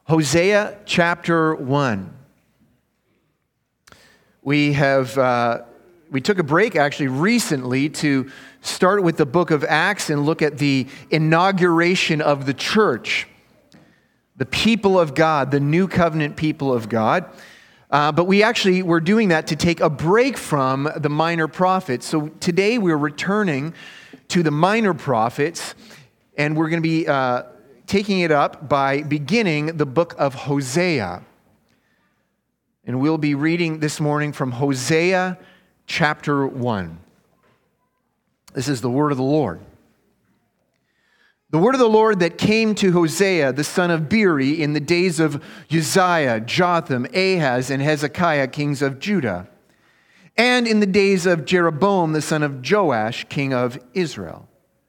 Hosea chapter 1. We took a break actually recently to start with the book of Acts and look at the inauguration of the church, the people of God, the new covenant people of God. But we actually were doing that to take a break from the minor prophets. So today we're returning to the minor prophets, and we're going to be taking it up by beginning the book of Hosea. And we'll be reading this morning from Hosea chapter 1. This is the word of the Lord. The word of the Lord that came to Hosea, the son of Beeri, in the days of Uzziah, Jotham, Ahaz, and Hezekiah, kings of Judah, and in the days of Jeroboam, the son of Joash, king of Israel.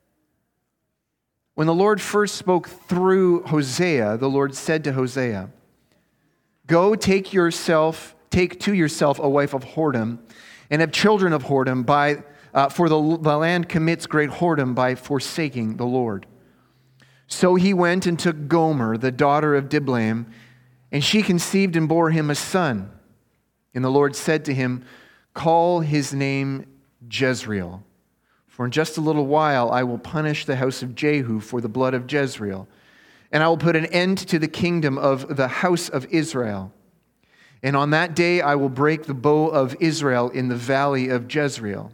When the Lord first spoke through Hosea, the Lord said to Hosea, "Go, take to yourself a wife of whoredom, and have children of whoredom, for the land commits great whoredom by forsaking the Lord." So he went and took Gomer, the daughter of Diblaim, and she conceived and bore him a son. And the Lord said to him, "Call his name Jezreel, for in just a little while I will punish the house of Jehu for the blood of Jezreel, and I will put an end to the kingdom of the house of Israel. And on that day I will break the bow of Israel in the valley of Jezreel."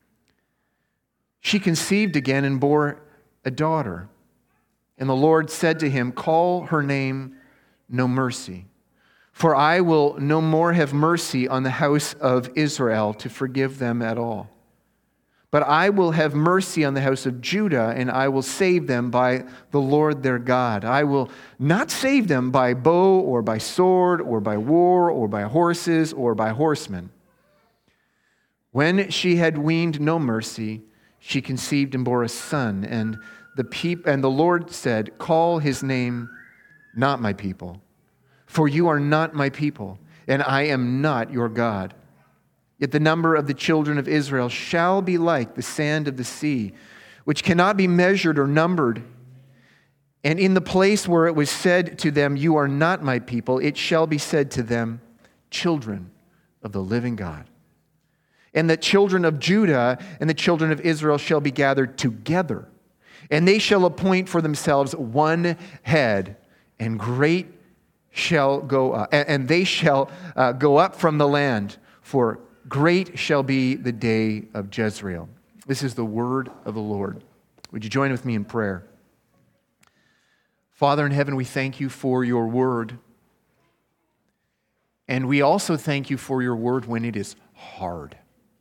She conceived again and bore a daughter. And the Lord said to him, "Call her name No Mercy, for I will no more have mercy on the house of Israel to forgive them at all. But I will have mercy on the house of Judah, and I will save them by the Lord their God. I will not save them by bow or by sword or by war or by horses or by horsemen." When she had weaned No Mercy, she conceived and bore a son, and the Lord said, "Call his name Not My People, for you are not my people, and I am not your God. Yet the number of the children of Israel shall be like the sand of the sea, which cannot be measured or numbered. And in the place where it was said to them, 'You are not my people,' it shall be said to them, 'Children of the living God.' And the children of Judah and the children of Israel shall be gathered together, and they shall appoint for themselves one head, and they shall go up from the land, for great shall be the day of Jezreel." This is the word of the Lord. Would you join with me in prayer? Father in heaven, we thank you for your word. And we also thank you for your word when it is hard.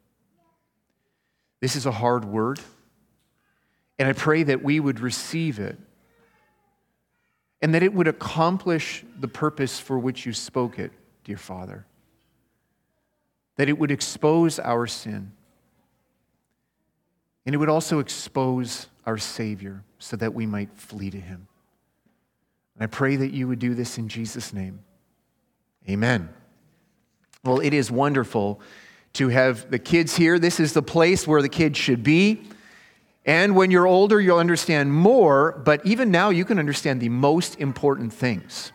This is a hard word. And I pray that we would receive it and that it would accomplish the purpose for which you spoke it, dear Father. That it would expose our sin. And it would also expose our Savior so that we might flee to him. And I pray that you would do this in Jesus' name. Amen. Well, it is wonderful to have the kids here. This is the place where the kids should be. And when you're older, you'll understand more, but even now you can understand the most important things.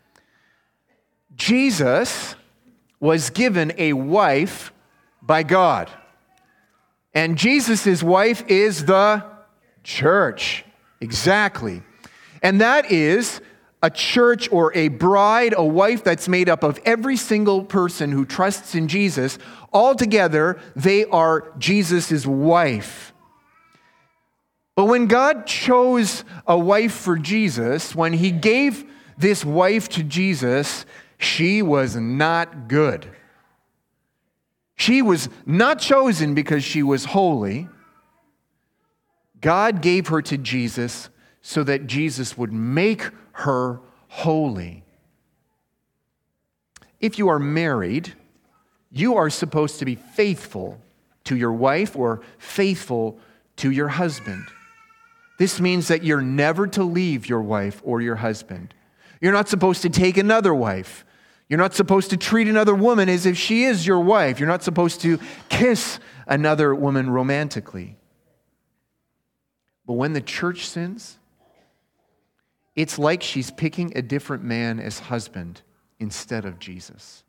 Jesus was given a wife by God. And Jesus' wife is the church. Exactly. And that is a church or a bride, a wife that's made up of every single person who trusts in Jesus. Altogether, they are Jesus' wife. But when God chose a wife for Jesus, when he gave this wife to Jesus, she was not good. She was not chosen because she was holy. God gave her to Jesus so that Jesus would make her holy. If you are married, you are supposed to be faithful to your wife or faithful to your husband. This means that you're never to leave your wife or your husband. You're not supposed to take another wife. You're not supposed to treat another woman as if she is your wife. You're not supposed to kiss another woman romantically. But when the church sins, it's like she's picking a different man as husband instead of Jesus.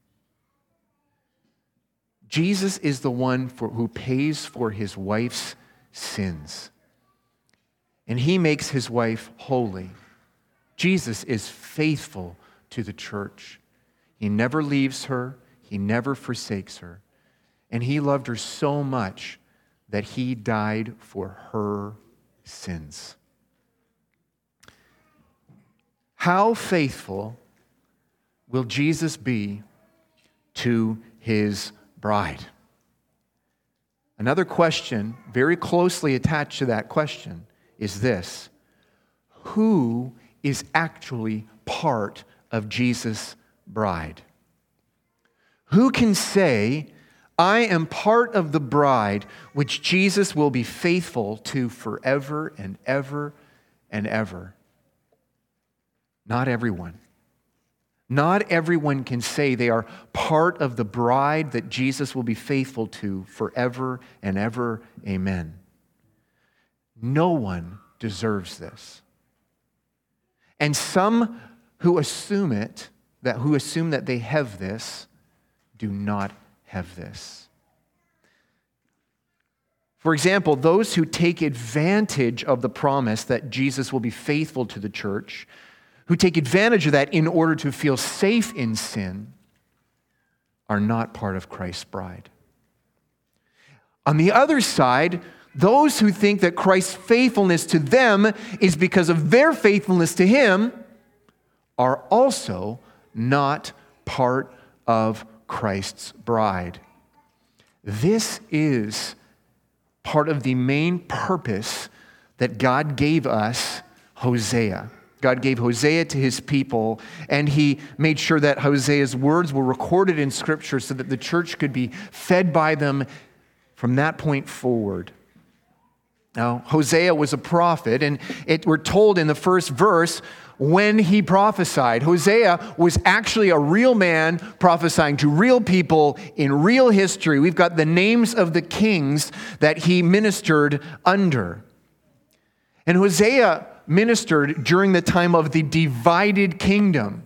Jesus is the one who pays for his wife's sins. And he makes his wife holy. Jesus is faithful to the church. He never leaves her. He never forsakes her. And he loved her so much that he died for her sins. How faithful will Jesus be to his bride? Another question very closely attached to that question is this: who is actually part of Jesus' bride? Who can say, I am part of the bride which Jesus will be faithful to forever and ever and ever? Not everyone. Not everyone can say they are part of the bride that Jesus will be faithful to forever and ever. Amen. No one deserves this. And some who assume that they have this, do not have this. For example, those who take advantage of the promise that Jesus will be faithful to the church, who take advantage of that in order to feel safe in sin, are not part of Christ's bride. On the other side, those who think that Christ's faithfulness to them is because of their faithfulness to him are also not part of Christ's bride. This is part of the main purpose that God gave us Hosea. God gave Hosea to his people, and he made sure that Hosea's words were recorded in Scripture so that the church could be fed by them from that point forward. Now, Hosea was a prophet, and we're told in the first verse when he prophesied. Hosea was actually a real man prophesying to real people in real history. We've got the names of the kings that he ministered under. And Hosea ministered during the time of the divided kingdom.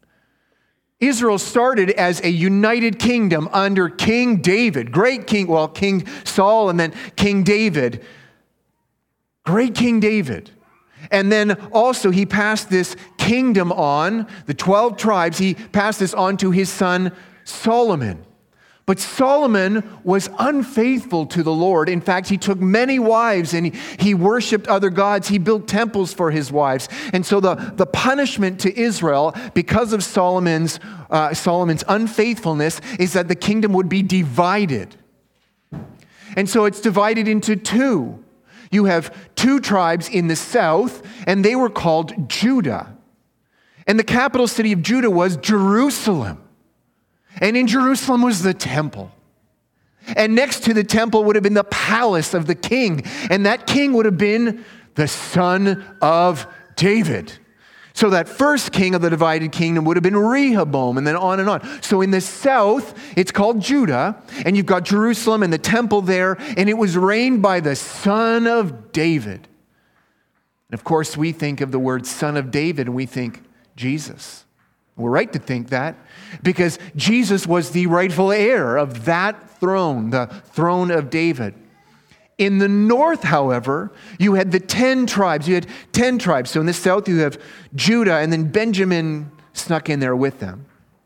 Israel started as a united kingdom under King David, great king, well, King Saul and then King David. Great King David. And then also he passed this kingdom on, the 12 tribes, he passed this on to his son Solomon. But Solomon was unfaithful to the Lord. In fact, he took many wives and he worshiped other gods. He built temples for his wives. And so the punishment to Israel because of Solomon's unfaithfulness is that the kingdom would be divided. And so it's divided into two. You have two tribes in the south, and they were called Judah. And the capital city of Judah was Jerusalem. And in Jerusalem was the temple. And next to the temple would have been the palace of the king. And that king would have been the son of David. So that first king of the divided kingdom would have been Rehoboam, and then on and on. So in the south, it's called Judah, and you've got Jerusalem and the temple there, and it was reigned by the son of David. And of course, we think of the word son of David, and we think Jesus. We're right to think that, because Jesus was the rightful heir of that throne, the throne of David. In the north, however, you had the 10 tribes. You had 10 tribes. So in the south, you have Judah, and then Benjamin snuck in there with them.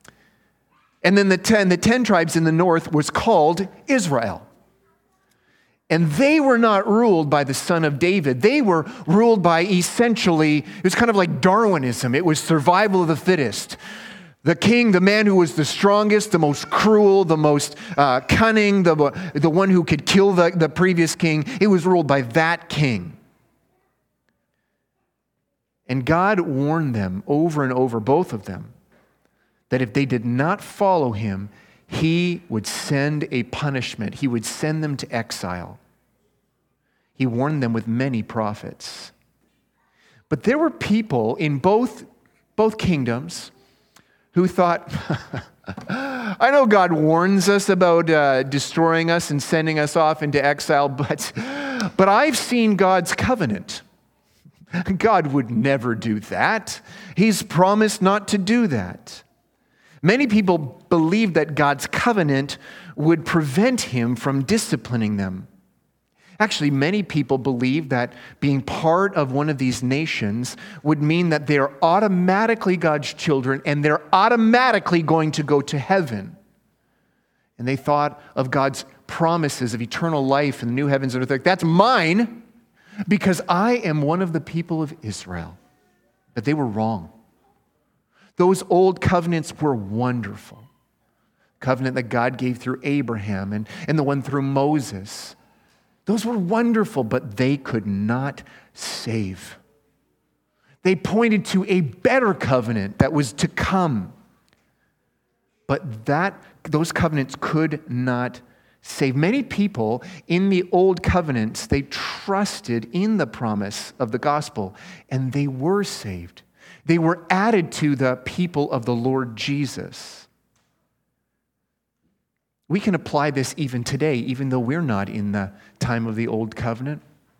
And then the 10 tribes in the north was called Israel. And they were not ruled by the son of David. They were ruled by essentially, it was kind of like Darwinism. It was survival of the fittest. The king, the man who was the strongest, the most cruel, the most cunning, the one who could kill the previous king, it was ruled by that king. And God warned them over and over, both of them, that if they did not follow him, he would send a punishment. He would send them to exile. He warned them with many prophets. But there were people in both kingdoms who thought, I know God warns us about destroying us and sending us off into exile, but I've seen God's covenant. God would never do that. He's promised not to do that. Many people believe that God's covenant would prevent him from disciplining them. Actually, many people believe that being part of one of these nations would mean that they're automatically God's children and they're automatically going to go to heaven. And they thought of God's promises of eternal life in the new heavens and earth. Like, that's mine because I am one of the people of Israel. But they were wrong. Those old covenants were wonderful. Covenant that God gave through Abraham and the one through Moses. Those were wonderful, but they could not save. They pointed to a better covenant that was to come. But those covenants could not save. Many people in the old covenants, they trusted in the promise of the gospel, and they were saved. They were added to the people of the Lord Jesus. We can apply this even today, even though we're not in the time of the old covenant.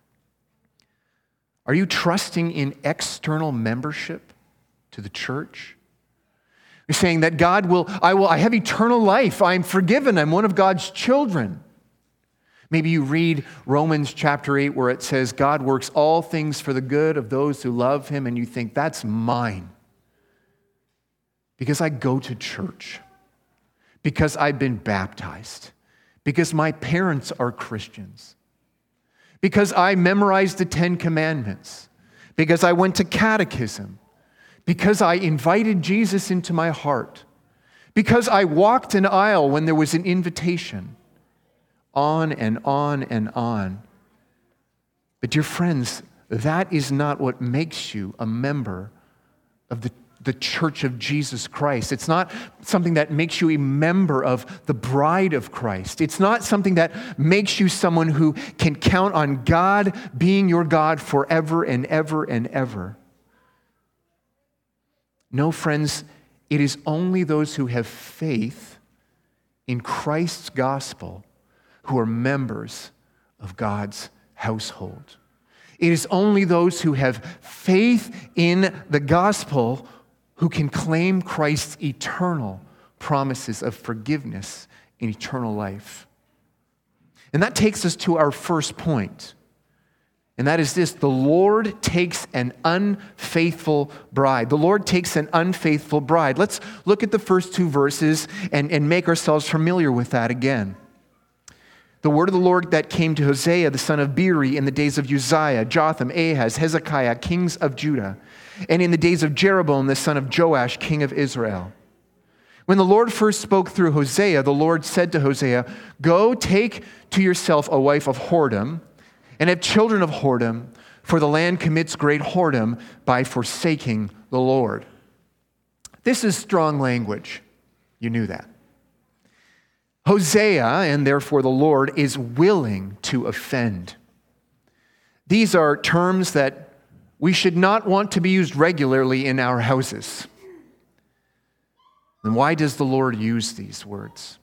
Are you trusting in external membership to the church? You're saying that I have eternal life. I'm forgiven. I'm one of God's children. Maybe you read Romans chapter 8 where it says, God works all things for the good of those who love him, and you think, that's mine. Because I go to church. Because I've been baptized. Because my parents are Christians. Because I memorized the 10 Commandments. Because I went to catechism. Because I invited Jesus into my heart. Because I walked an aisle when there was an invitation. On and on and on. But dear friends, that is not what makes you a member of the church of Jesus Christ. It's not something that makes you a member of the bride of Christ. It's not something that makes you someone who can count on God being your God forever and ever and ever. No, friends, it is only those who have faith in Christ's gospel who are members of God's household. It is only those who have faith in the gospel who can claim Christ's eternal promises of forgiveness and eternal life. And that takes us to our first point. And that is this: the Lord takes an unfaithful bride. The Lord takes an unfaithful bride. Let's look at the first two verses and make ourselves familiar with that again. The word of the Lord that came to Hosea, the son of Beeri, in the days of Uzziah, Jotham, Ahaz, Hezekiah, kings of Judah, and in the days of Jeroboam, the son of Joash, king of Israel. When the Lord first spoke through Hosea, the Lord said to Hosea, "Go take to yourself a wife of whoredom, and have children of whoredom, for the land commits great whoredom by forsaking the Lord." This is strong language. You knew that. Hosea, and therefore the Lord, is willing to offend. These are terms that we should not want to be used regularly in our houses. Then why does the Lord use these words?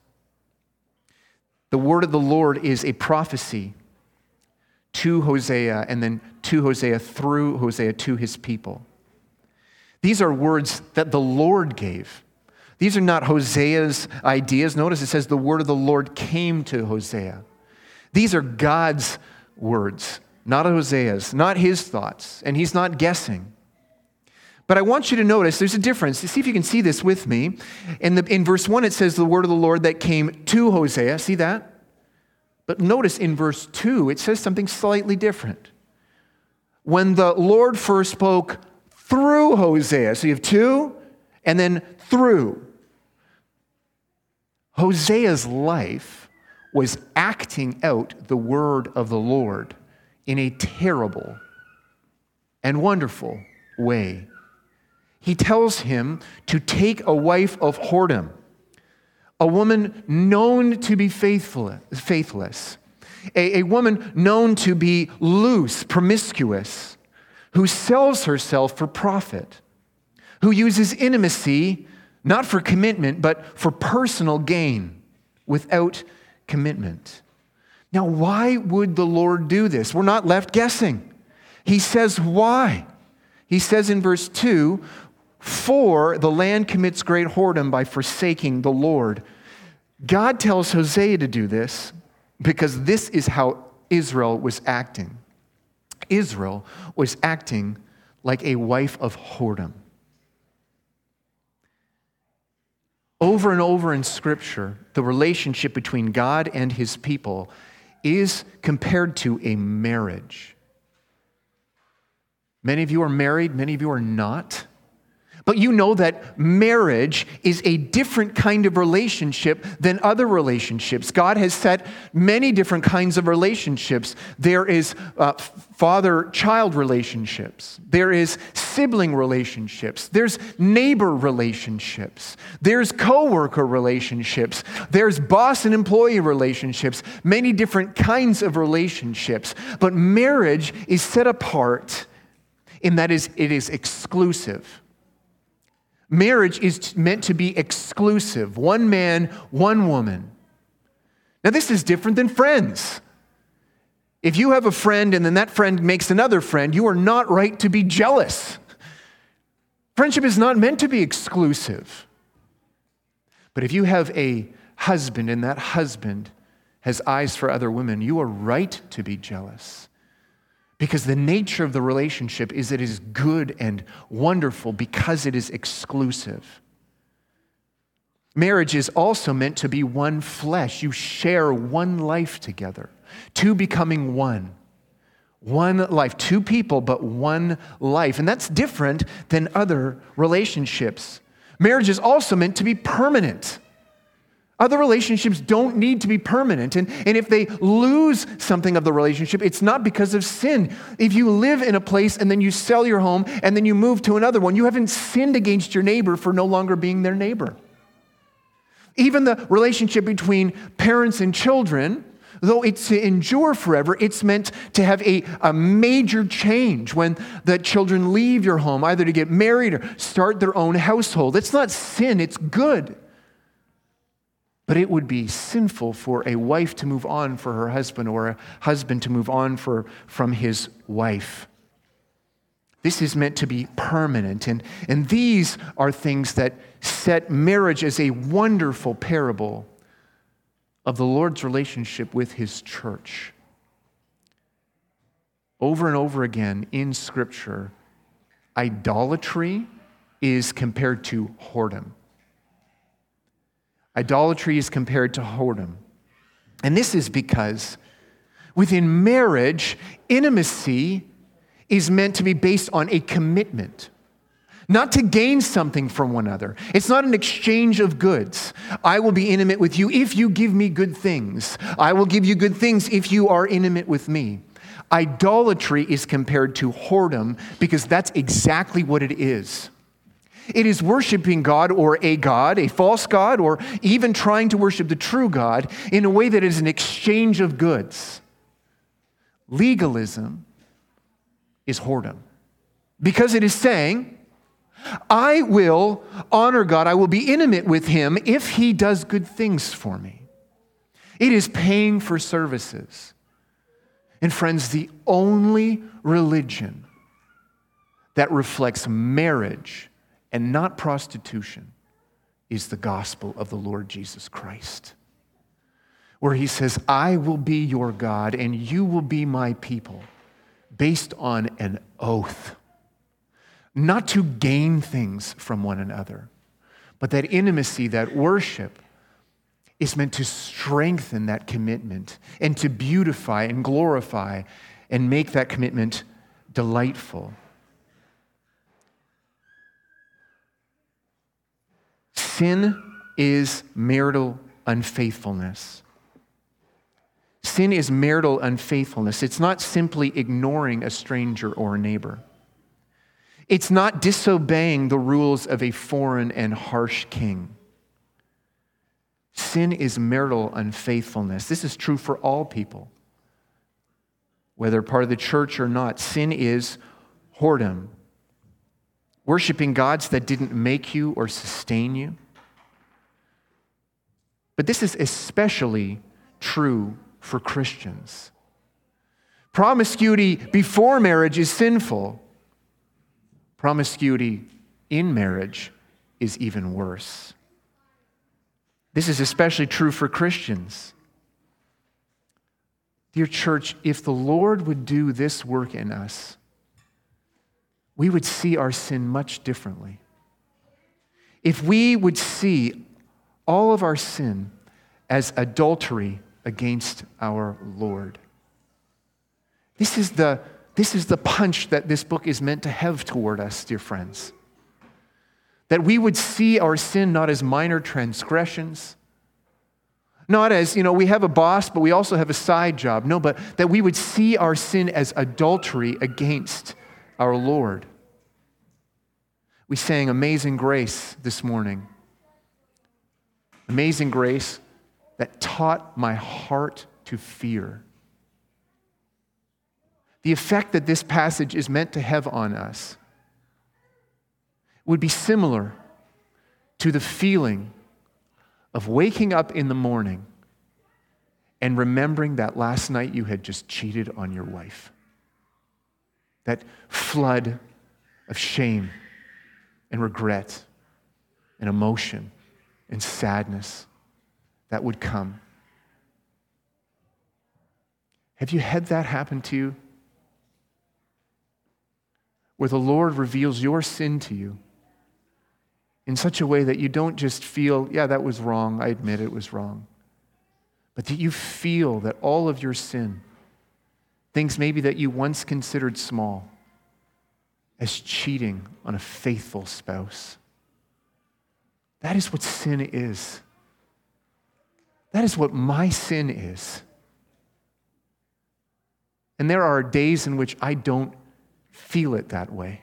The word of the Lord is a prophecy to Hosea, and then to Hosea, through Hosea, to his people. These are words that the Lord gave. These are not Hosea's ideas. Notice it says the word of the Lord came to Hosea. These are God's words, not Hosea's, not his thoughts, and he's not guessing. But I want you to notice there's a difference. See if you can see this with me. In verse 1, it says the word of the Lord that came to Hosea. See that? But notice in verse 2, it says something slightly different. When the Lord first spoke through Hosea. So you have to, and then through. Hosea's life was acting out the word of the Lord in a terrible and wonderful way. He tells him to take a wife of whoredom, a woman known to be faithless, a woman known to be loose, promiscuous, who sells herself for profit, who uses intimacy not for commitment, but for personal gain without commitment. Now, why would the Lord do this? We're not left guessing. He says why. He says in verse 2, "For the land commits great whoredom by forsaking the Lord." God tells Hosea to do this because this is how Israel was acting. Israel was acting like a wife of whoredom. Over and over in Scripture, the relationship between God and His people is compared to a marriage. Many of you are married, many of you are not. But you know that marriage is a different kind of relationship than other relationships. God has set many different kinds of relationships. There is father-child relationships. There is sibling relationships. There's neighbor relationships. There's co-worker relationships. There's boss and employee relationships. Many different kinds of relationships. But marriage is set apart in that it is exclusive. Marriage is meant to be exclusive. One man, one woman. Now this is different than friends. If you have a friend and then that friend makes another friend, you are not right to be jealous. Friendship is not meant to be exclusive. But if you have a husband and that husband has eyes for other women, you are right to be jealous. Because the nature of the relationship is that it is good and wonderful because it is exclusive. Marriage is also meant to be one flesh. You share one life together. Two becoming one. One life. Two people, but one life. And that's different than other relationships. Marriage is also meant to be permanent. Other relationships don't need to be permanent. And if they lose something of the relationship, it's not because of sin. If you live in a place and then you sell your home and then you move to another one, you haven't sinned against your neighbor for no longer being their neighbor. Even the relationship between parents and children, though it's to endure forever, it's meant to have a major change when the children leave your home, either to get married or start their own household. It's not sin, it's good. But it would be sinful for a wife to move on for her husband or a husband to move on from his wife. This is meant to be permanent. And these are things that set marriage as a wonderful parable of the Lord's relationship with His church. Over and over again in Scripture, idolatry is compared to whoredom. Idolatry is compared to whoredom. And this is because within marriage, intimacy is meant to be based on a commitment, not to gain something from one another. It's not an exchange of goods. I will be intimate with you if you give me good things. I will give you good things if you are intimate with me. Idolatry is compared to whoredom because that's exactly what it is. It is worshiping God or a false God, or even trying to worship the true God in a way that is an exchange of goods. Legalism is whoredom because it is saying, I will honor God, I will be intimate with Him if He does good things for me. It is paying for services. And friends, the only religion that reflects marriage and not prostitution is the gospel of the Lord Jesus Christ, where He says, I will be your God and you will be my people, based on an oath, not to gain things from one another, but that intimacy, that worship, is meant to strengthen that commitment and to beautify and glorify and make that commitment delightful. Sin is marital unfaithfulness. Sin is marital unfaithfulness. It's not simply ignoring a stranger or a neighbor. It's not disobeying the rules of a foreign and harsh king. Sin is marital unfaithfulness. This is true for all people, whether part of the church or not. Sin is whoredom. Worshiping gods that didn't make you or sustain you. But this is especially true for Christians, Promiscuity before marriage is sinful. Promiscuity in marriage is even worse. This is especially true for Christians. Dear church, if the Lord would do this work in us, we would see our sin much differently. If we would see all of our sin as adultery against our Lord. This is the punch that this book is meant to have toward us, dear friends. That we would see our sin not as minor transgressions, not as, we have a boss, but we also have a side job. No, but that we would see our sin as adultery against our Lord. We sang Amazing Grace this morning. Amazing grace that taught my heart to fear. The effect that this passage is meant to have on us would be similar to the feeling of waking up in the morning and remembering that last night you had just cheated on your wife. That flood of shame and regret and emotion and sadness that would come. Have you had that happen to you? Where the Lord reveals your sin to you in such a way that you don't just feel, yeah, that was wrong, I admit it was wrong, but that you feel that all of your sin, things maybe that you once considered small, as cheating on a faithful spouse. That is what sin is. That is what my sin is. And there are days in which I don't feel it that way.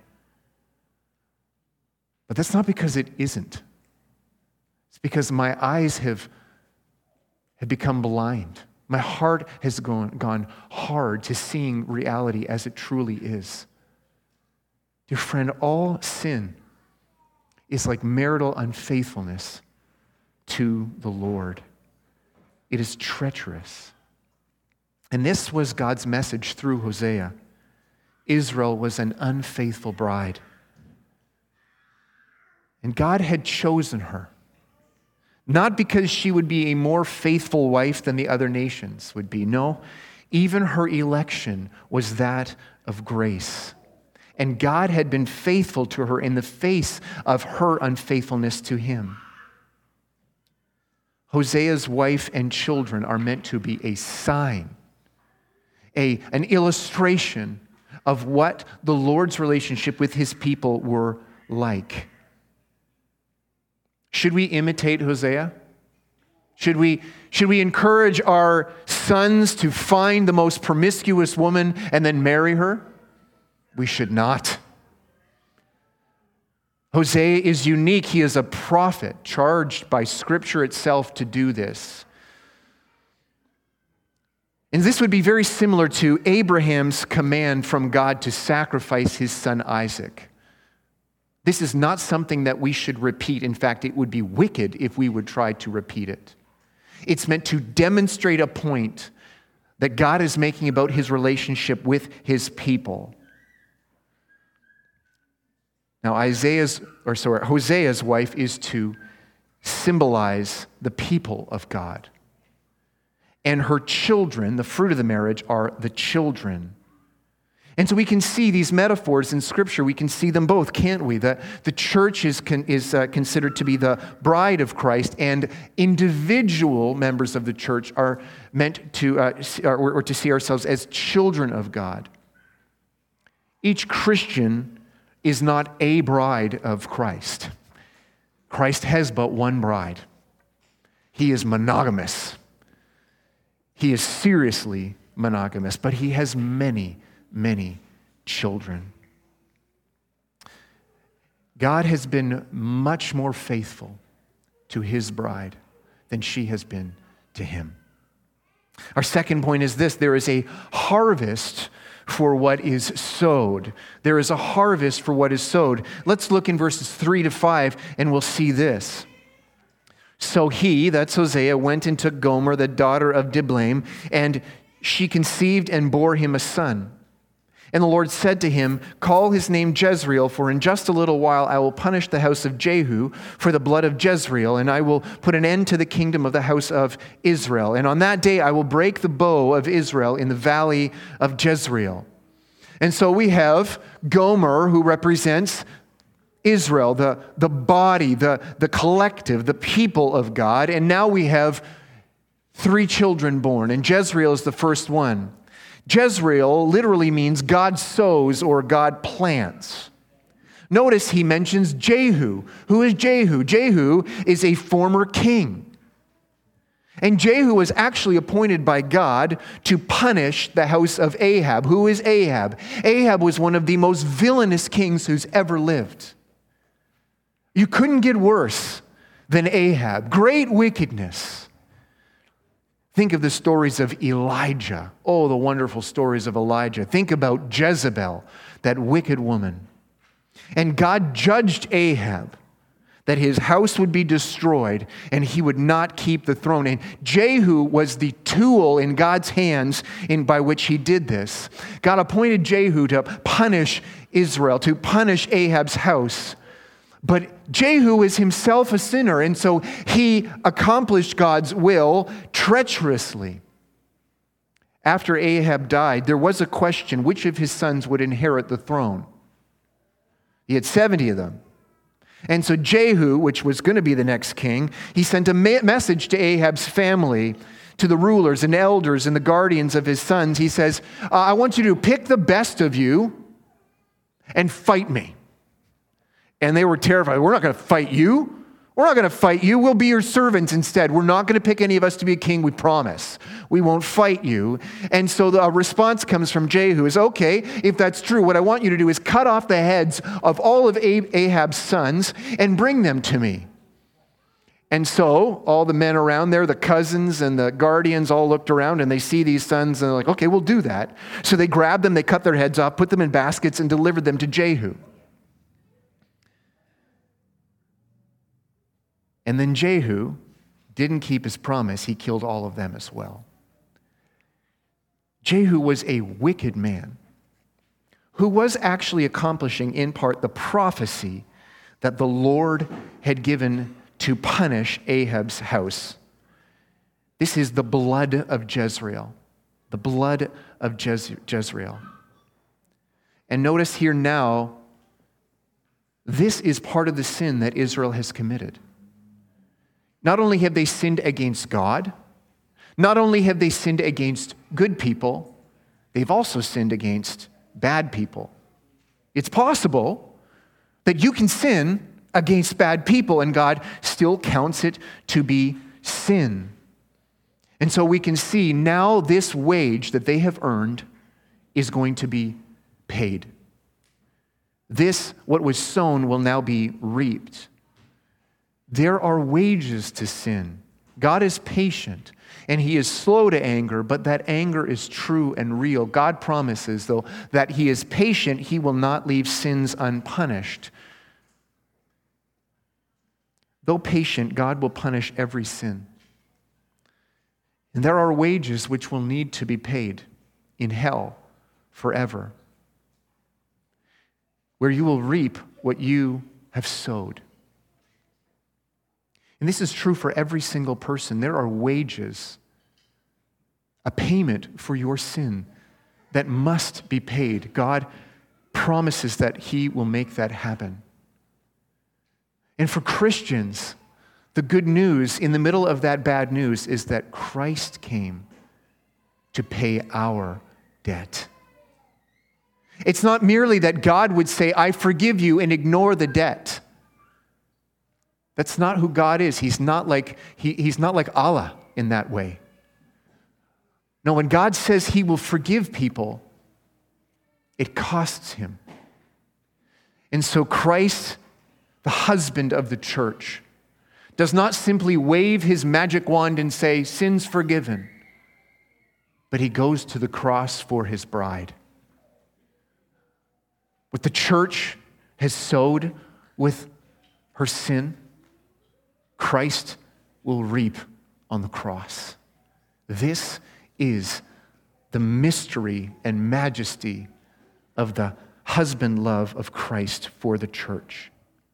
But that's not because it isn't. It's because my eyes have become blind. My heart has gone hard to seeing reality as it truly is. Dear friend, all sin is like marital unfaithfulness to the Lord. It is treacherous. And this was God's message through Hosea. Israel was an unfaithful bride. And God had chosen her, not because she would be a more faithful wife than the other nations would be. No, even her election was that of grace. And God had been faithful to her in the face of her unfaithfulness to him. Hosea's wife and children are meant to be a sign, an illustration of what the Lord's relationship with his people were like. Should we imitate Hosea? Should we encourage our sons to find the most promiscuous woman and then marry her? We should not. Hosea is unique. He is a prophet charged by Scripture itself to do this. And this would be very similar to Abraham's command from God to sacrifice his son Isaac. This is not something that we should repeat. In fact, it would be wicked if we would try to repeat it. It's meant to demonstrate a point that God is making about his relationship with his people. Now, Hosea's wife is to symbolize the people of God. And her children, the fruit of the marriage, are the children. And so we can see these metaphors in Scripture. We can see them both, can't we? The church is considered to be the bride of Christ, and individual members of the church are meant to see ourselves as children of God. Each Christian is not a bride of Christ. Christ has but one bride. He is monogamous. He is seriously monogamous, but he has many, many children. God has been much more faithful to his bride than she has been to him. Our second point is this: there is a harvest for what is sowed. There is a harvest for what is sowed. Let's look in verses 3 to 5 and we'll see this. So he, that's Hosea, went and took Gomer, the daughter of Diblaim, and she conceived and bore him a son. And the Lord said to him, call his name Jezreel, for in just a little while I will punish the house of Jehu for the blood of Jezreel, and I will put an end to the kingdom of the house of Israel. And on that day I will break the bow of Israel in the valley of Jezreel. And so we have Gomer, who represents Israel, the body, the collective, the people of God. And now we have 3 children born, and Jezreel is the first one. Jezreel literally means God sows or God plants. Notice he mentions Jehu. Who is Jehu? Jehu is a former king. And Jehu was actually appointed by God to punish the house of Ahab. Who is Ahab? Ahab was one of the most villainous kings who's ever lived. You couldn't get worse than Ahab. Great wickedness. Think of the stories of Elijah. Oh, the wonderful stories of Elijah. Think about Jezebel, that wicked woman. And God judged Ahab that his house would be destroyed and he would not keep the throne. And Jehu was the tool in God's hands by which he did this. God appointed Jehu to punish Israel, to punish Ahab's house. But Jehu is himself a sinner, and so he accomplished God's will treacherously. After Ahab died, there was a question, which of his sons would inherit the throne? He had 70 of them. And so Jehu, which was going to be the next king, he sent a message to Ahab's family, to the rulers and elders and the guardians of his sons. He says, I want you to pick the best of you and fight me. And they were terrified. We're not going to fight you. We're not going to fight you. We'll be your servants instead. We're not going to pick any of us to be a king, we promise. We won't fight you. And so the response comes from Jehu is, okay, if that's true, what I want you to do is cut off the heads of all of Ahab's sons and bring them to me. And so all the men around there, the cousins and the guardians all looked around and they see these sons and they're like, okay, we'll do that. So they grabbed them, they cut their heads off, put them in baskets and delivered them to Jehu. And then Jehu didn't keep his promise. He killed all of them as well. Jehu was a wicked man who was actually accomplishing in part the prophecy that the Lord had given to punish Ahab's house. This is the blood of Jezreel. The blood of Jezreel. And notice here now, this is part of the sin that Israel has committed. Not only have they sinned against God, not only have they sinned against good people, they've also sinned against bad people. It's possible that you can sin against bad people and God still counts it to be sin. And so we can see now this wage that they have earned is going to be paid. This, what was sown, will now be reaped. There are wages to sin. God is patient and he is slow to anger, but that anger is true and real. God promises, though, that he is patient, he will not leave sins unpunished. Though patient, God will punish every sin. And there are wages which will need to be paid in hell forever, where you will reap what you have sowed. And this is true for every single person. There are wages, a payment for your sin that must be paid. God promises that he will make that happen. And for Christians, the good news in the middle of that bad news is that Christ came to pay our debt. It's not merely that God would say, I forgive you, and ignore the debt. That's not who God is. He's not like Allah in that way. No, when God says he will forgive people, it costs him. And so Christ, the husband of the church, does not simply wave his magic wand and say, sin's forgiven, but he goes to the cross for his bride. What the church has sowed with her sin, Christ will reap on the cross. This is the mystery and majesty of the husband love of Christ for the church.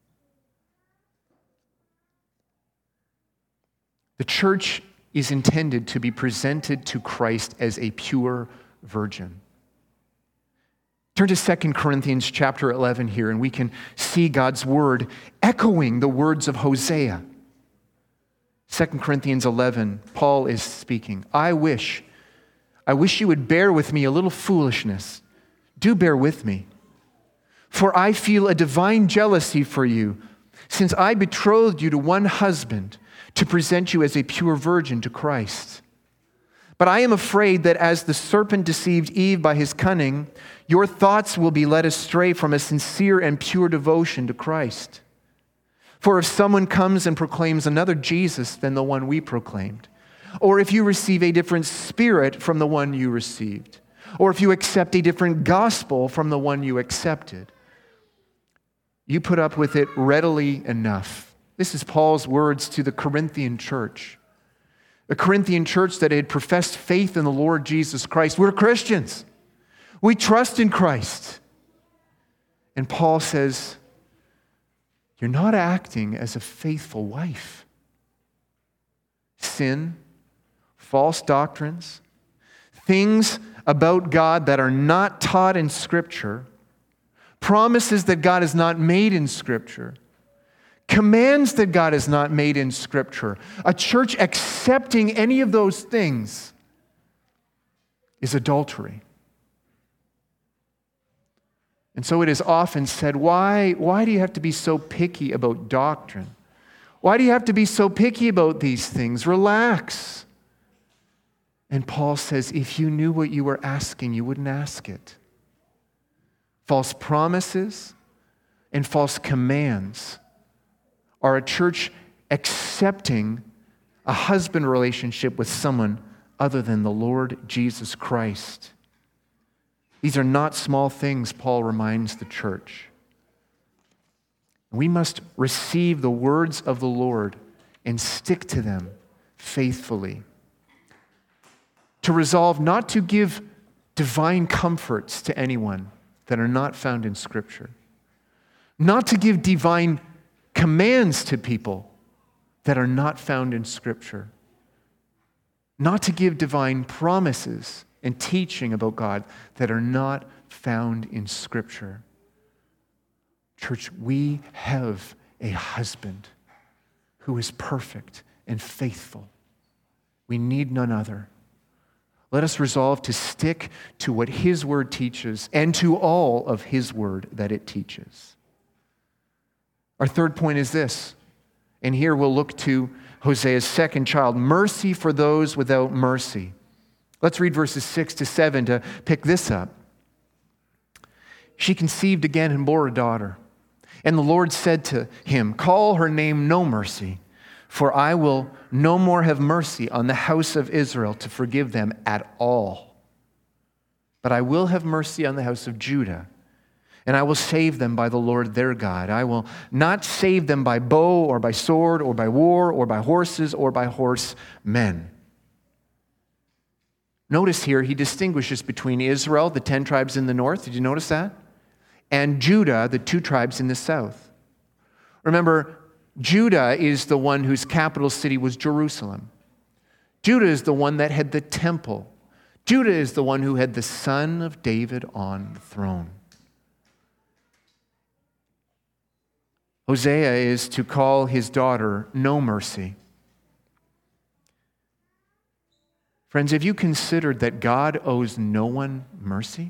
The church is intended to be presented to Christ as a pure virgin. Turn to 2 Corinthians chapter 11 here, and we can see God's word echoing the words of Hosea. 2 Corinthians 11, Paul is speaking. I wish you would bear with me a little foolishness. Do bear with me. For I feel a divine jealousy for you, since I betrothed you to one husband to present you as a pure virgin to Christ. But I am afraid that as the serpent deceived Eve by his cunning, your thoughts will be led astray from a sincere and pure devotion to Christ. For if someone comes and proclaims another Jesus than the one we proclaimed, or if you receive a different spirit from the one you received, or if you accept a different gospel from the one you accepted, you put up with it readily enough. This is Paul's words to the Corinthian church. The Corinthian church that had professed faith in the Lord Jesus Christ. We're Christians. We trust in Christ. And Paul says, you're not acting as a faithful wife. Sin, false doctrines, things about God that are not taught in Scripture, promises that God has not made in Scripture, commands that God has not made in Scripture. A church accepting any of those things is adultery. And so it is often said, why do you have to be so picky about doctrine? Why do you have to be so picky about these things? Relax. And Paul says, if you knew what you were asking, you wouldn't ask it. False promises and false commands are a church accepting a husband relationship with someone other than the Lord Jesus Christ. These are not small things, Paul reminds the church. We must receive the words of the Lord and stick to them faithfully. To resolve not to give divine comforts to anyone that are not found in Scripture. Not to give divine commands to people that are not found in Scripture. Not to give divine promises and teaching about God that are not found in Scripture. Church, we have a husband who is perfect and faithful. We need none other. Let us resolve to stick to what His Word teaches and to all of His Word that it teaches. Our third point is this, and here we'll look to Hosea's second child, mercy for those without mercy. Let's read verses 6 to 7 to pick this up. She conceived again and bore a daughter. And the Lord said to him, call her name No Mercy, for I will no more have mercy on the house of Israel to forgive them at all. But I will have mercy on the house of Judah, and I will save them by the Lord their God. I will not save them by bow or by sword or by war or by horses or by horsemen. Notice here, he distinguishes between Israel, the 10 tribes in the north. Did you notice that? And Judah, the 2 tribes in the south. Remember, Judah is the one whose capital city was Jerusalem. Judah is the one that had the temple. Judah is the one who had the son of David on the throne. Hosea is to call his daughter No Mercy. Friends, have you considered that God owes no one mercy?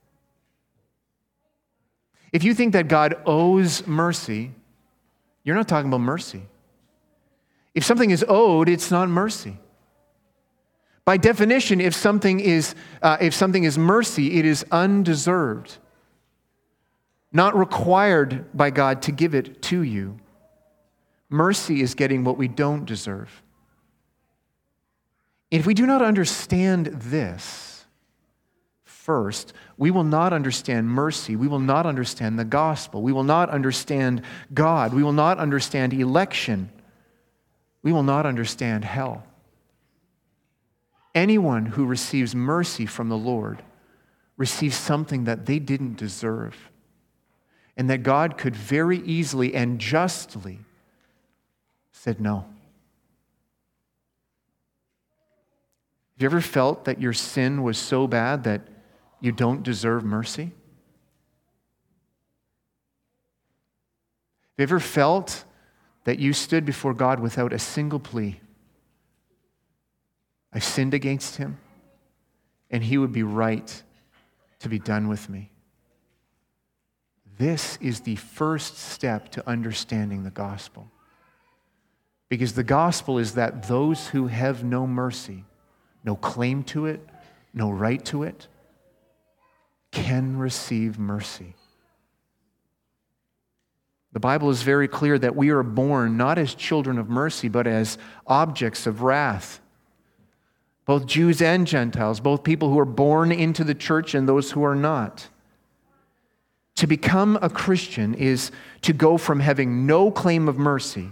If you think that God owes mercy, you're not talking about mercy. If something is owed, it's not mercy. By definition, if something is mercy, it is undeserved, not required by God to give it to you. Mercy is getting what we don't deserve. If we do not understand this, first, we will not understand mercy. We will not understand the gospel. We will not understand God. We will not understand election. We will not understand hell. Anyone who receives mercy from the Lord receives something that they didn't deserve, and that God could very easily and justly said no. Have you ever felt that your sin was so bad that you don't deserve mercy? Have you ever felt that you stood before God without a single plea? I sinned against him, and he would be right to be done with me. This is the first step to understanding the gospel. Because the gospel is that those who have no mercy, no claim to it, no right to it, can receive mercy. The Bible is very clear that we are born not as children of mercy, but as objects of wrath. Both Jews and Gentiles, both people who are born into the church and those who are not. To become a Christian is to go from having no claim of mercy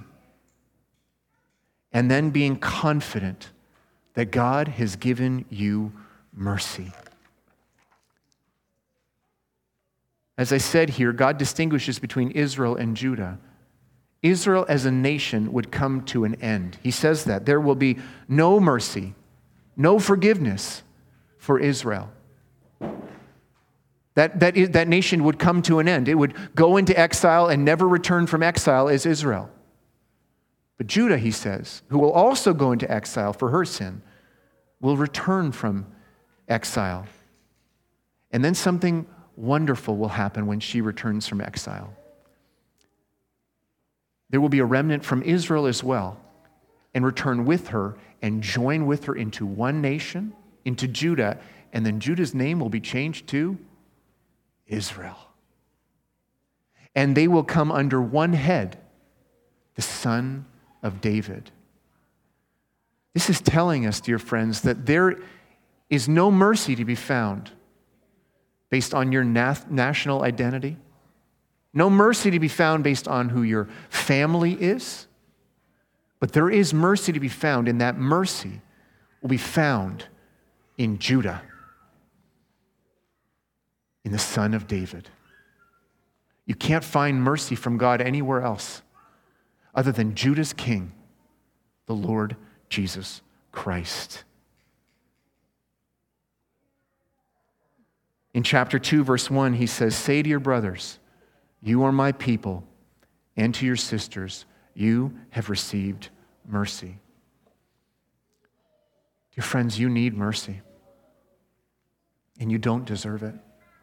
and then being confident that God has given you mercy. As I said here, God distinguishes between Israel and Judah. Israel as a nation would come to an end. He says that there will be no mercy, no forgiveness for Israel. That nation would come to an end. It would go into exile and never return from exile as Israel. But Judah, he says, who will also go into exile for her sin, will return from exile. And then something wonderful will happen when she returns from exile. There will be a remnant from Israel as well, and return with her and join with her into one nation, into Judah, and then Judah's name will be changed to Israel. And they will come under one head, the Son of David. This is telling us, dear friends, that there is no mercy to be found based on your national identity. No mercy to be found based on who your family is. But there is mercy to be found, and that mercy will be found in Judah, in the Son of David. You can't find mercy from God anywhere else other than Judah's King, the Lord Jesus Christ. In chapter 2, verse 1, he says, "Say to your brothers, you are my people, and to your sisters, you have received mercy." Dear friends, you need mercy, and you don't deserve it.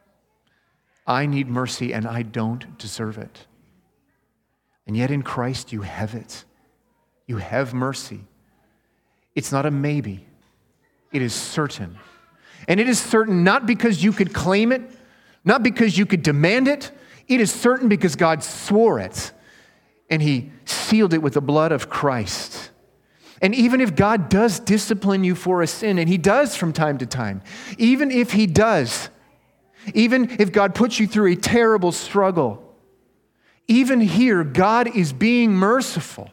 I need mercy, and I don't deserve it. And yet in Christ, you have it. You have mercy. It's not a maybe. It is certain. And it is certain not because you could claim it, not because you could demand it. It is certain because God swore it, and he sealed it with the blood of Christ. And even if God does discipline you for a sin, and he does from time to time, even if he does, even if God puts you through a terrible struggle, even here, God is being merciful.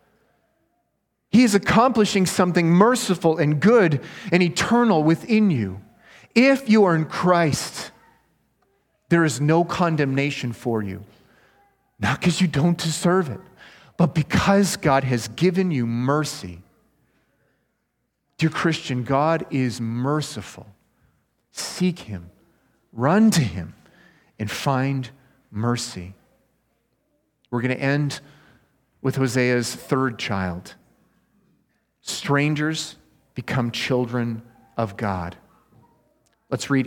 He is accomplishing something merciful and good and eternal within you. If you are in Christ, there is no condemnation for you. Not because you don't deserve it, but because God has given you mercy. Dear Christian, God is merciful. Seek him, run to him, and find mercy. We're going to end with Hosea's third child. Strangers become children of God. Let's read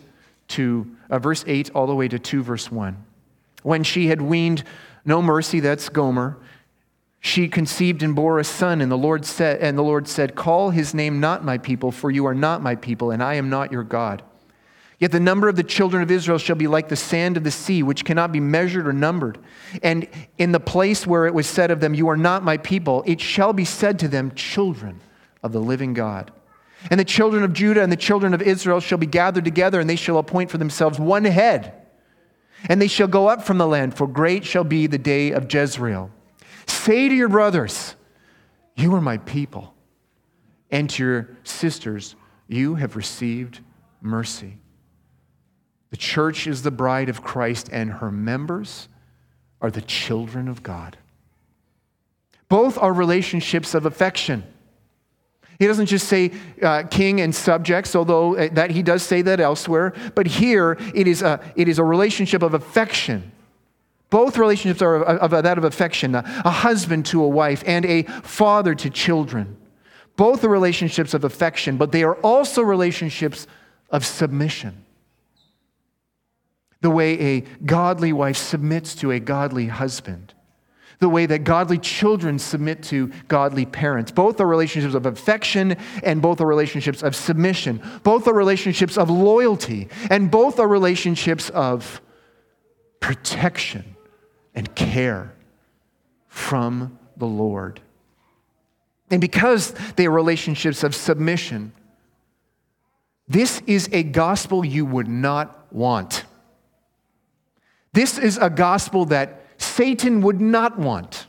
verse 8 all the way to 2 verse 1. When she had weaned no mercy, that's Gomer, she conceived and bore a son, and the Lord said, "Call his name not my people, for you are not my people, and I am not your God. Yet the number of the children of Israel shall be like the sand of the sea, which cannot be measured or numbered. And in the place where it was said of them, you are not my people, it shall be said to them, children of the living God. And the children of Judah and the children of Israel shall be gathered together, and they shall appoint for themselves one head. And they shall go up from the land, for great shall be the day of Jezreel. Say to your brothers, you are my people, and to your sisters, you have received mercy. The church is the bride of Christ, and her members are the children of God. Both are relationships of affection. He doesn't just say king and subjects, although that he does say that elsewhere. But here, it is a relationship of affection. Both relationships are of that of affection, a husband to a wife and a father to children. Both are relationships of affection, but they are also relationships of submission. The way a godly wife submits to a godly husband. The way that godly children submit to godly parents. Both are relationships of affection and both are relationships of submission. Both are relationships of loyalty and both are relationships of protection and care from the Lord. And because they are relationships of submission, this is a gospel you would not want. This is a gospel that Satan would not want.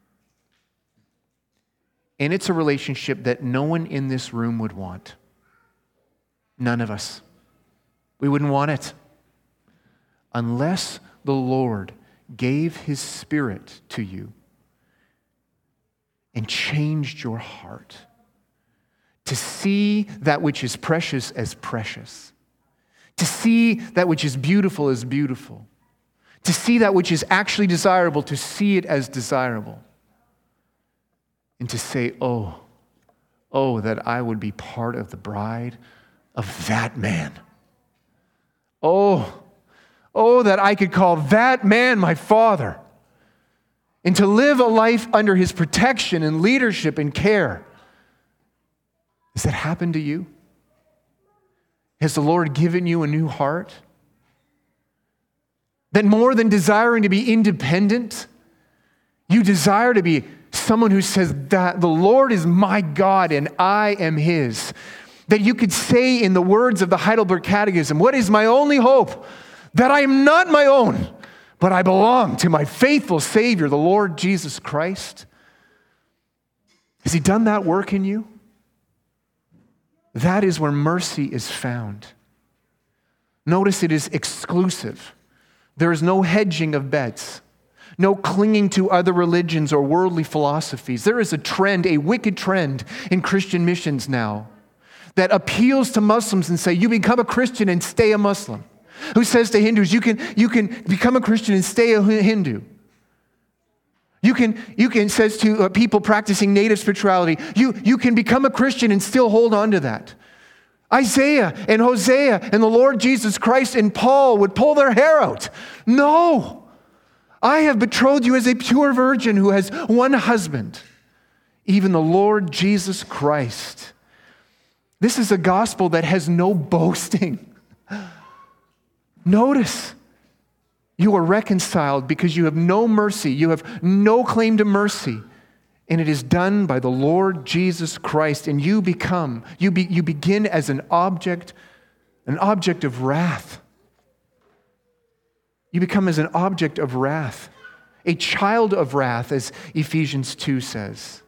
And it's a relationship that no one in this room would want. None of us. We wouldn't want it. Unless the Lord gave His Spirit to you and changed your heart to see that which is precious as precious, to see that which is beautiful as beautiful, to see that which is actually desirable, to see it as desirable, and to say, oh, that I would be part of the bride of that man. Oh, that I could call that man my father, and to live a life under his protection and leadership and care. Has that happened to you? Has the Lord given you a new heart? That more than desiring to be independent, you desire to be someone who says that the Lord is my God and I am His. That you could say in the words of the Heidelberg Catechism, what is my only hope? That I am not my own, but I belong to my faithful Savior, the Lord Jesus Christ. Has He done that work in you? That is where mercy is found. Notice it is exclusive. There is no hedging of bets, no clinging to other religions or worldly philosophies. There is a trend, a wicked trend in Christian missions now that appeals to Muslims and say, you become a Christian and stay a Muslim. Who says to Hindus, you can become a Christian and stay a Hindu. You can says to people practicing native spirituality, you can become a Christian and still hold on to that. Isaiah and Hosea and the Lord Jesus Christ and Paul would pull their hair out. No, I have betrothed you as a pure virgin who has one husband, even the Lord Jesus Christ. This is a gospel that has no boasting. Notice, you are reconciled because you have no mercy. You have no claim to mercy. And it is done by the Lord Jesus Christ. And you begin as an object of wrath. You become as an object of wrath. A child of wrath, as Ephesians 2 says.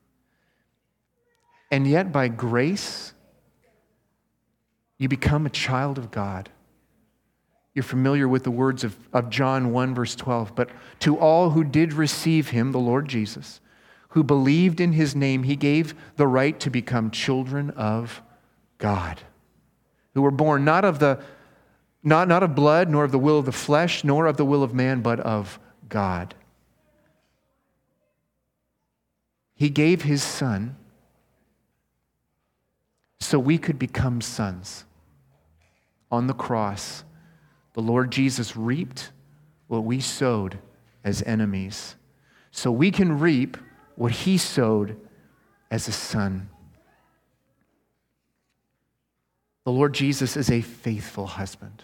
And yet by grace, you become a child of God. You're familiar with the words of John 1, verse 12. But to all who did receive Him, the Lord Jesus, who believed in His name, He gave the right to become children of God, who were born not of blood, nor of the will of the flesh, nor of the will of man, but of God. He gave His Son so we could become sons. On the cross, the Lord Jesus reaped what we sowed as enemies, so we can reap what He sowed as a son. The Lord Jesus is a faithful husband.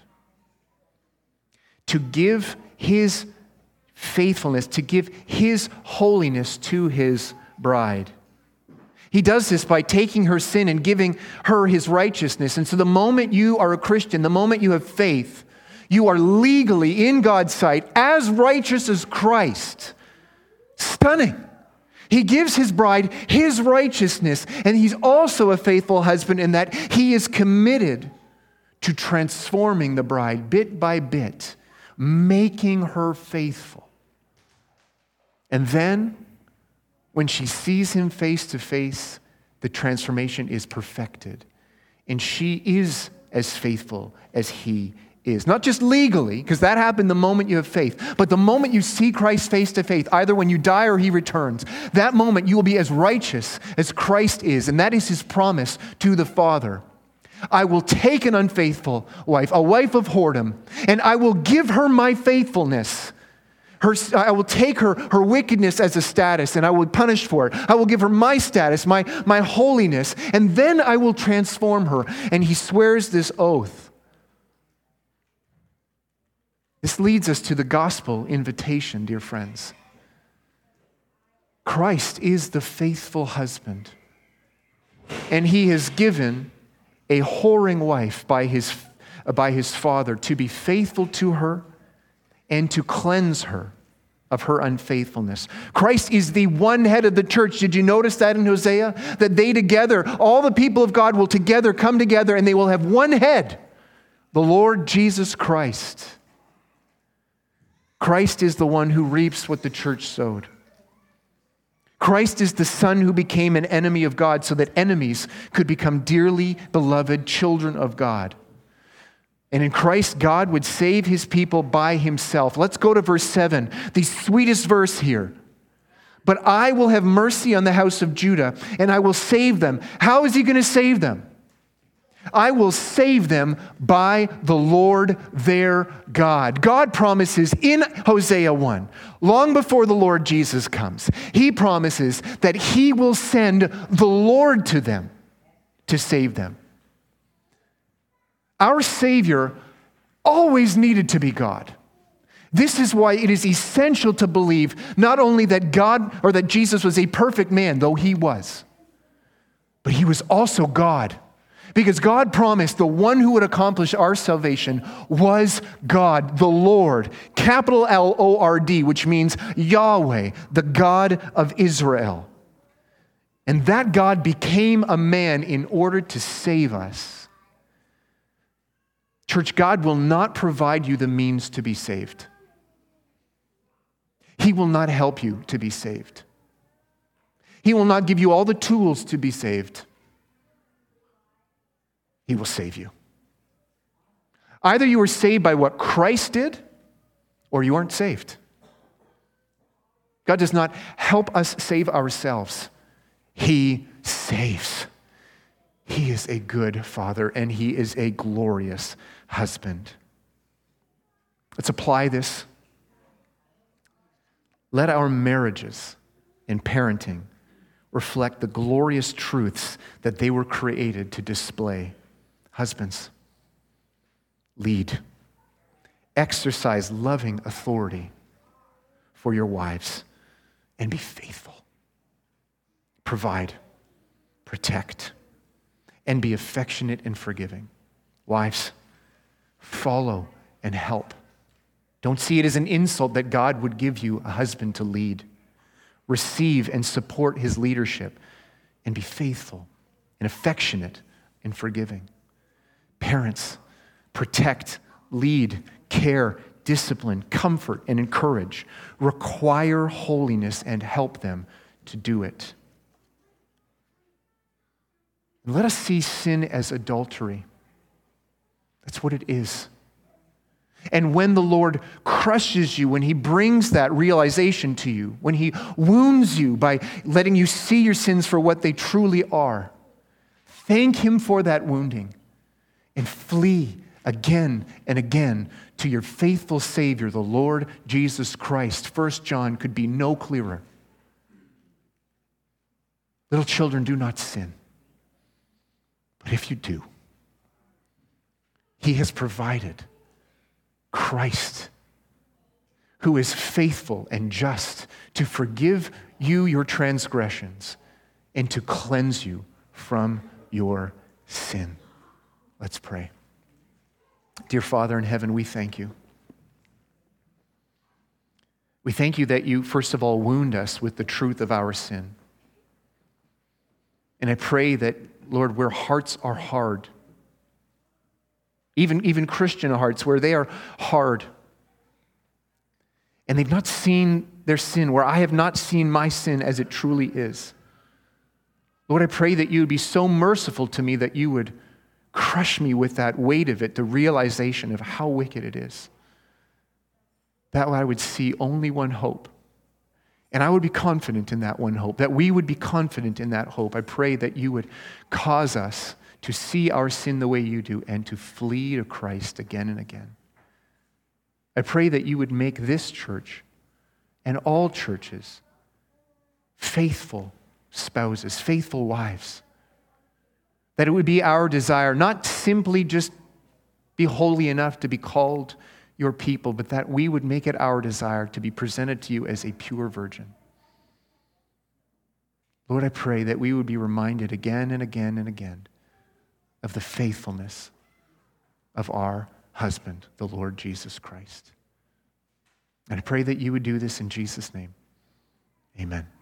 To give His faithfulness, to give His holiness to His bride. He does this by taking her sin and giving her His righteousness. And so the moment you are a Christian, the moment you have faith, you are legally in God's sight as righteous as Christ. Stunning. He gives his bride his righteousness, and he's also a faithful husband in that he is committed to transforming the bride bit by bit, making her faithful. And then, when she sees him face to face, the transformation is perfected, and she is as faithful as he is. Not just legally, because that happened the moment you have faith, but the moment you see Christ face to face, either when you die or he returns, that moment you will be as righteous as Christ is, and that is his promise to the Father. I will take an unfaithful wife, a wife of whoredom, and I will give her my faithfulness. I will take her wickedness as a status, and I will punish for it. I will give her my status, my holiness, and then I will transform her. And he swears this oath. This leads us to the gospel invitation, dear friends. Christ is the faithful husband, and he has given a whoring wife by his Father to be faithful to her and to cleanse her of her unfaithfulness. Christ is the one head of the church. Did you notice that in Hosea? That they together, all the people of God will together come together and they will have one head, the Lord Jesus Christ. Christ is the one who reaps what the church sowed. Christ is the Son who became an enemy of God so that enemies could become dearly beloved children of God. And in Christ, God would save his people by himself. Let's go to verse 7, the sweetest verse here. But I will have mercy on the house of Judah, and I will save them. How is he going to save them? I will save them by the Lord their God. God promises in Hosea 1, long before the Lord Jesus comes, he promises that he will send the Lord to them to save them. Our Savior always needed to be God. This is why it is essential to believe not only that God or that Jesus was a perfect man, though he was, but he was also God. Because God promised the one who would accomplish our salvation was God, the Lord, capital L-O-R-D, which means Yahweh, the God of Israel. And that God became a man in order to save us. Church, God will not provide you the means to be saved. He will not help you to be saved. He will not give you all the tools to be saved. He will save you. Either you were saved by what Christ did, or you aren't saved. God does not help us save ourselves. He saves. He is a good Father, and he is a glorious husband. Let's apply this. Let our marriages and parenting reflect the glorious truths that they were created to display. Husbands, lead. Exercise loving authority for your wives and be faithful. Provide, protect, and be affectionate and forgiving. Wives, follow and help. Don't see it as an insult that God would give you a husband to lead. Receive and support his leadership and be faithful and affectionate and forgiving. Parents, protect, lead, care, discipline, comfort, and encourage. Require holiness and help them to do it. And let us see sin as adultery. That's what it is. And when the Lord crushes you, when he brings that realization to you, when he wounds you by letting you see your sins for what they truly are, thank him for that wounding. And flee again and again to your faithful Savior, the Lord Jesus Christ. 1 John could be no clearer. Little children, do not sin. But if you do, he has provided Christ, who is faithful and just to forgive you your transgressions and to cleanse you from your sin. Let's pray. Dear Father in heaven, we thank you. We thank you that you, first of all, wound us with the truth of our sin. And I pray that, Lord, where hearts are hard, even Christian hearts, where they are hard, and they've not seen their sin, where I have not seen my sin as it truly is. Lord, I pray that you would be so merciful to me that you would crush me with that weight of it, the realization of how wicked it is. That I would see only one hope. And I would be confident in that one hope, that we would be confident in that hope. I pray that you would cause us to see our sin the way you do and to flee to Christ again and again. I pray that you would make this church and all churches faithful spouses, faithful wives. That it would be our desire not simply just be holy enough to be called your people, but that we would make it our desire to be presented to you as a pure virgin. Lord, I pray that we would be reminded again and again and again of the faithfulness of our husband, the Lord Jesus Christ. And I pray that you would do this in Jesus' name. Amen.